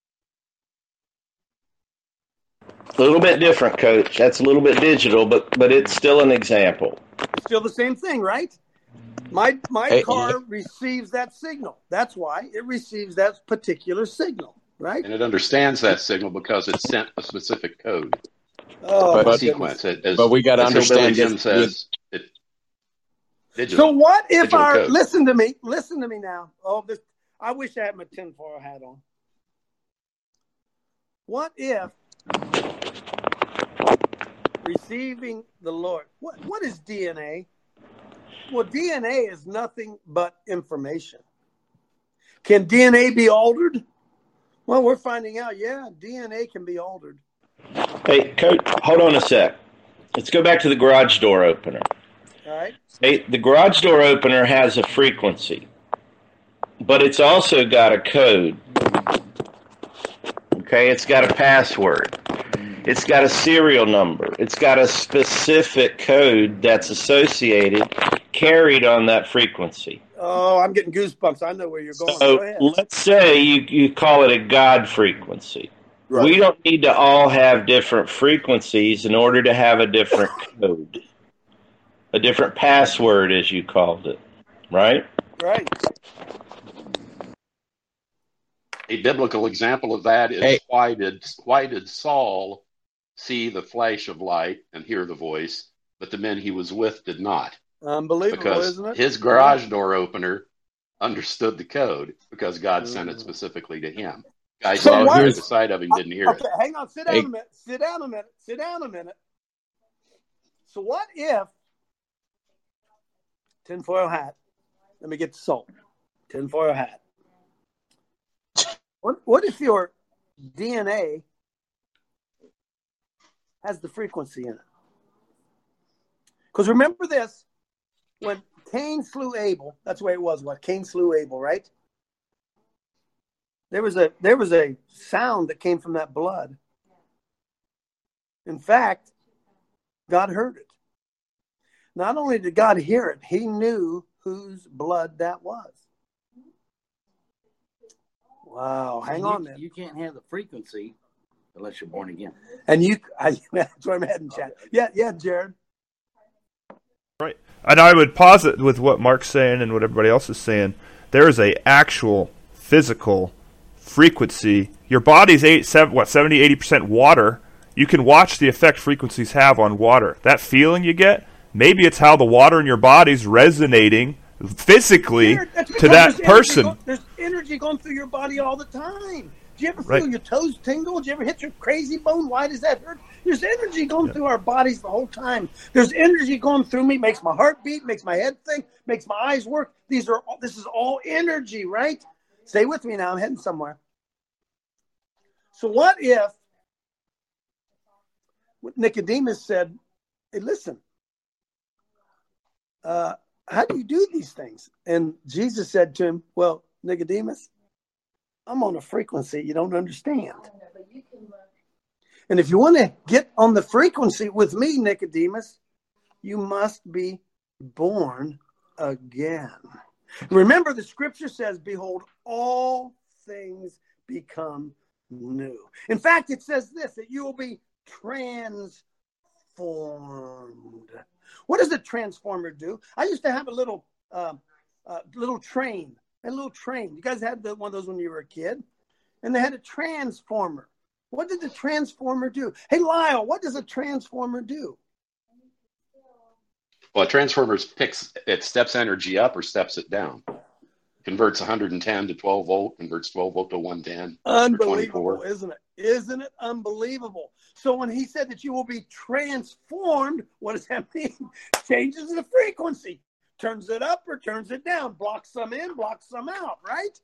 A little bit different, Coach. That's a little bit digital, but it's still an example. Still the same thing, right? My car receives that signal. That's why it receives that particular signal, right? And it understands that signal because it sent a specific code. Oh, sequence. But we got to understand Jim says it. So what if listen to me now. Oh, I wish I had my tinfoil hat on. What if receiving the Lord? What is DNA? Well, DNA is nothing but information. Can DNA be altered? Well, we're finding out, yeah, DNA can be altered. Hey, Coach, hold on a sec. Let's go back to the garage door opener. All right. Hey, the garage door opener has a frequency, but it's also got a code. Okay, it's got a password. It's got a serial number. It's got a specific code that's associated, carried on that frequency. Oh, I'm getting goosebumps. I know where you're going. So Go ahead. let's say you call it a God frequency. Right. We don't need to all have different frequencies in order to have a different code, a different password, as you called it, right? Right. A biblical example of that is why did Saul see the flash of light and hear the voice, but the men he was with did not? Unbelievable, because isn't it? His garage door opener understood the code because God sent it specifically to him. Guys saw the side of him, didn't hear it. Hang on, sit down a minute. So what if, tinfoil hat, let me get the salt, tinfoil hat. What if your DNA has the frequency in it? Because remember this, when Cain slew Abel, that's the way it was. Cain slew Abel, right? There was a sound that came from that blood. In fact, God heard it. Not only did God hear it, He knew whose blood that was. Wow, hang on there. You can't have the frequency unless you're born again. And that's where I'm heading, Chad. Yeah, Jared. Right. And I would posit with what Mark's saying and what everybody else is saying, there is a actual physical frequency. Your body's 70-80% water. You can watch the effect frequencies have on water. That feeling you get, maybe it's how the water in your body's resonating physically to that person. There's energy going through your body all the time. Do you ever feel your toes tingle? Do you ever hit your crazy bone? Why does that hurt? There's energy going through our bodies the whole time. There's energy going through me, makes my heart beat, makes my head think, makes my eyes work. This is all energy, right? Stay with me now. I'm heading somewhere. So what if Nicodemus said, hey, listen, how do you do these things? And Jesus said to him, well, Nicodemus, I'm on a frequency you don't understand. And if you want to get on the frequency with me, Nicodemus, you must be born again. Remember, the scripture says, behold, all things become new. In fact, it says this, that you will be transformed. What does a transformer do? I used to have a little train. A little train. You guys had one of those when you were a kid? And they had a transformer. What did the transformer do? Hey, Lyle, what does a transformer do? Well, a transformer steps energy up or steps it down. Converts 110 to 12 volt, converts 12 volt to 110. Unbelievable, isn't it? Isn't it unbelievable? So when he said that you will be transformed, what does that mean? Changes the frequency. Turns it up or turns it down. Blocks some in, blocks some out, right?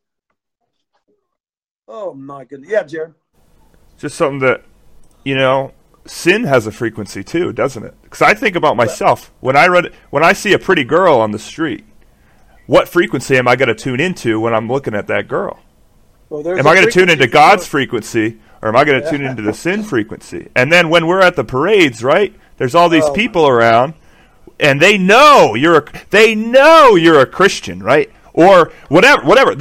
Oh, my goodness. Yeah, Jared. Just something that, sin has a frequency too, doesn't it? Because I think about myself. When I see a pretty girl on the street, what frequency am I going to tune into when I'm looking at that girl? Well, am I going to tune into God's frequency, or am I going to tune into the sin frequency? And then when we're at the parades, right, there's all these people around, and they know you're a Christian, right? Or whatever. Whatever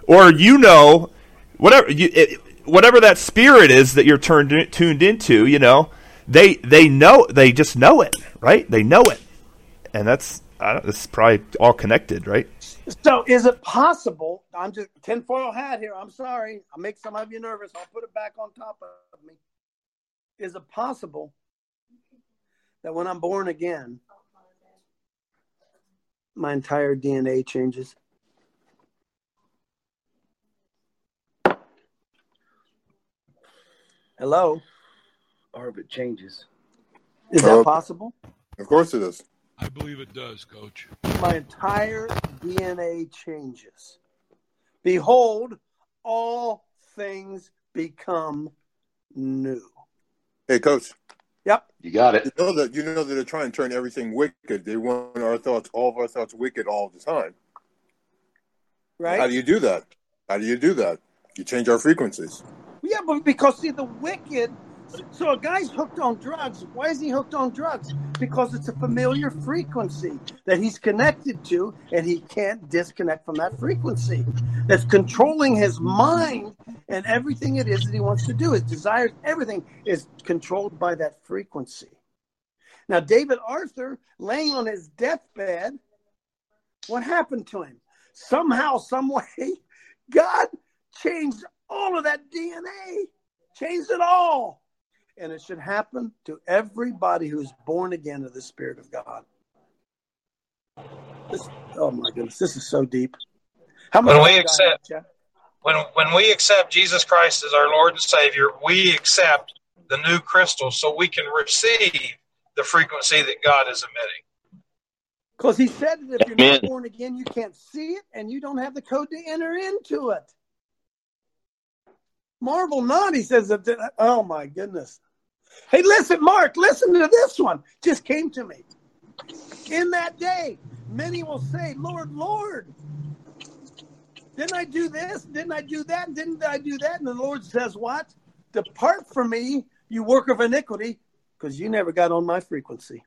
that spirit is that you're tuned into, they just know it, right? They know it, and this is probably all connected, right? So, is it possible? I'm just tinfoil hat here. I'm sorry. I'll make some of you nervous. I'll put it back on top of me. Is it possible that when I'm born again, my entire DNA changes? Hello? Or if it changes. Is that possible? Of course it is. I believe it does, Coach. My entire DNA changes. Behold, all things become new. Hey, Coach. Yep. You got it. You know that they're trying to turn everything wicked. They want all of our thoughts wicked all the time. Right. How do you do that? You change our frequencies. Yeah, but because, see, the wicked... So a guy's hooked on drugs. Why is he hooked on drugs? Because it's a familiar frequency that he's connected to, and he can't disconnect from that frequency. That's controlling his mind, and everything it is that he wants to do, his desires, everything is controlled by that frequency. Now, David Arthur, laying on his deathbed, what happened to him? Somehow, some way, God changed all of that DNA, changed it all. And it should happen to everybody who's born again of the Spirit of God. Oh my goodness, this is so deep. When we accept Jesus Christ as our Lord and Savior, we accept the new crystal so we can receive the frequency that God is emitting. Because he said that if you're not born again, you can't see it and you don't have the code to enter into it. Marvel not, he says, oh my goodness. Hey, listen, Mark, listen to this one. Just came to me. In that day, many will say, Lord, Lord, didn't I do this? Didn't I do that? Didn't I do that? And the Lord says, what? Depart from me, you worker of iniquity, because you never got on my frequency.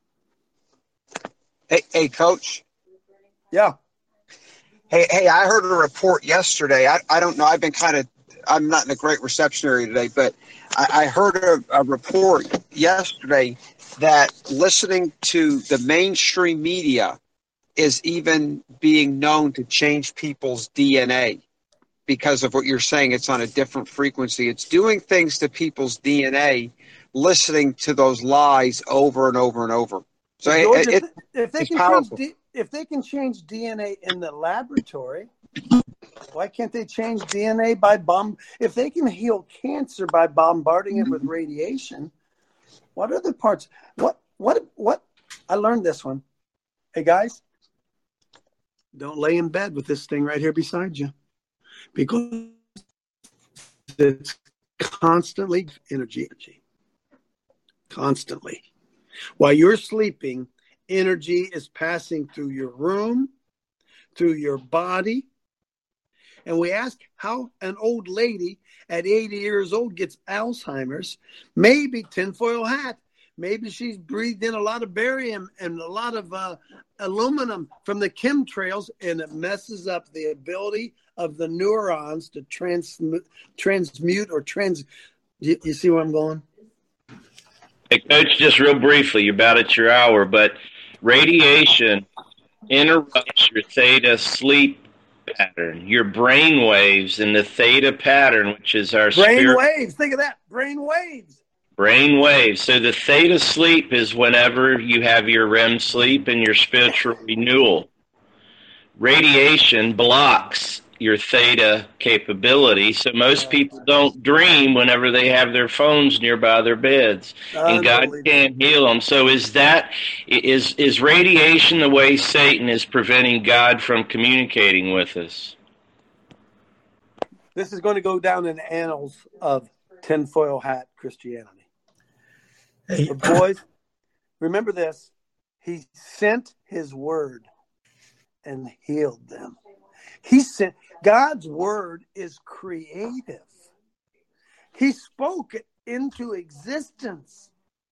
Hey, Coach. Yeah. Hey, I heard a report yesterday. I don't know. I'm not in a great reception area today, but I heard a report yesterday that listening to the mainstream media is even being known to change people's DNA because of what you're saying. It's on a different frequency. It's doing things to people's DNA, listening to those lies over and over and over. So George, if they can change DNA in the laboratory, why can't they change DNA by if they can heal cancer by bombarding it with radiation? What other parts? What? I learned this one. Hey guys, don't lay in bed with this thing right here beside you, because it's constantly energy. Constantly. While you're sleeping, energy is passing through your room, through your body. And we ask how an old lady at 80 years old gets Alzheimer's. Maybe tinfoil hat. Maybe she's breathed in a lot of barium and a lot of aluminum from the chemtrails, and it messes up the ability of the neurons to transmute or trans. You see where I'm going? Hey, Coach, just real briefly, you're about at your hour, but radiation interrupts your theta sleep pattern, your brain waves in the theta pattern, which is our brain waves. Think of that, brain waves. Brain waves. So the theta sleep is whenever you have your REM sleep and your spiritual renewal. Radiation blocks your theta capability, so most people don't dream whenever they have their phones nearby their beds, and God can't heal them. So is radiation the way Satan is preventing God from communicating with us? This is going to go down in the annals of tinfoil hat Christianity. Hey. But boys, remember this. He sent his word and healed them. God's word is creative. He spoke it into existence.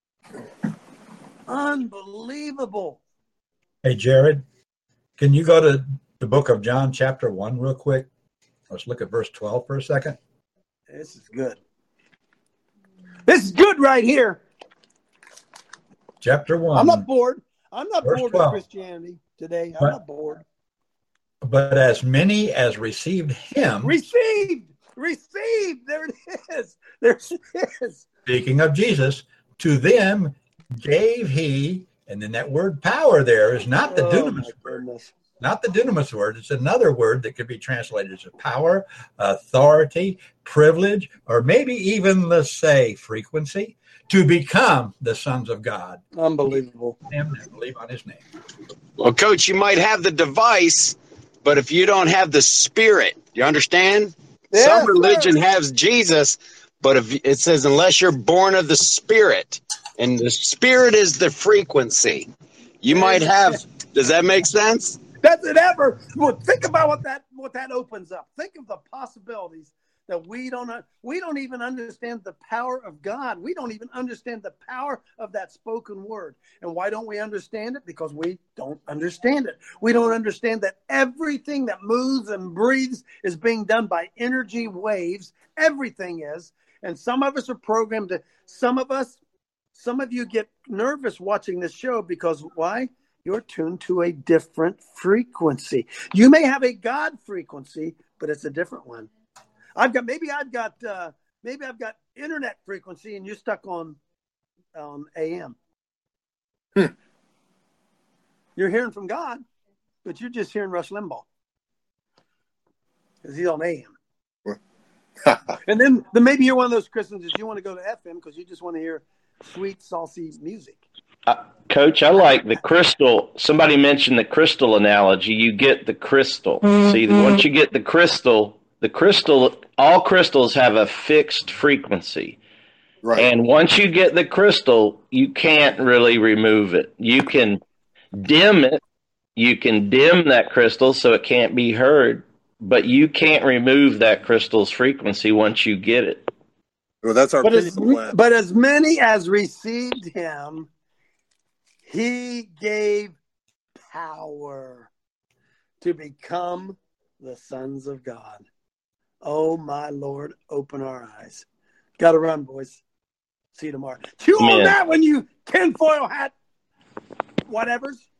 Unbelievable. Hey, Jared, can you go to the book of John chapter 1 real quick? Let's look at verse 12 for a second. This is good. This is good right here. Chapter 1. I'm not bored. I'm not bored with Christianity today. I'm not bored. But as many as received him. Received. There it is. There it is. Speaking of Jesus, to them gave he, and then that word power there is not the dunamis word. Not the dunamis word. It's another word that could be translated as power, authority, privilege, or maybe even, let's say, frequency, to become the sons of God. Unbelievable. And believe on his name. Well, Coach, you might have the device, but if you don't have the spirit, you understand? Yes, some religion has Jesus, but if it says unless you're born of the spirit, and the spirit is the frequency, you might have. Does that make sense? Does it ever? Well, think about what that opens up. Think of the possibilities that we don't even understand the power of God. We don't even understand the power of that spoken word. And why don't we understand it? Because we don't understand it. We don't understand that everything that moves and breathes is being done by energy waves. Everything is. And some of us are programmed to, some of you get nervous watching this show because why? You're tuned to a different frequency. You may have a God frequency, but it's a different one. I've got internet frequency, and you're stuck on AM. You're hearing from God, but you're just hearing Rush Limbaugh because he's on AM. And then maybe you're one of those Christians that you want to go to FM because you just want to hear sweet, saucy music. Coach, I like the crystal. Somebody mentioned the crystal analogy. You get the crystal. See, once you get the crystal, all crystals have a fixed frequency. Right. And once you get the crystal, you can't really remove it. You can dim it. You can dim that crystal so it can't be heard, but you can't remove that crystal's frequency once you get it. Well, that's our plan. But as many as received him, he gave power to become the sons of God. Oh, my Lord, open our eyes. Got to run, boys. See you tomorrow. Chew on that when you tinfoil hat, whatevers.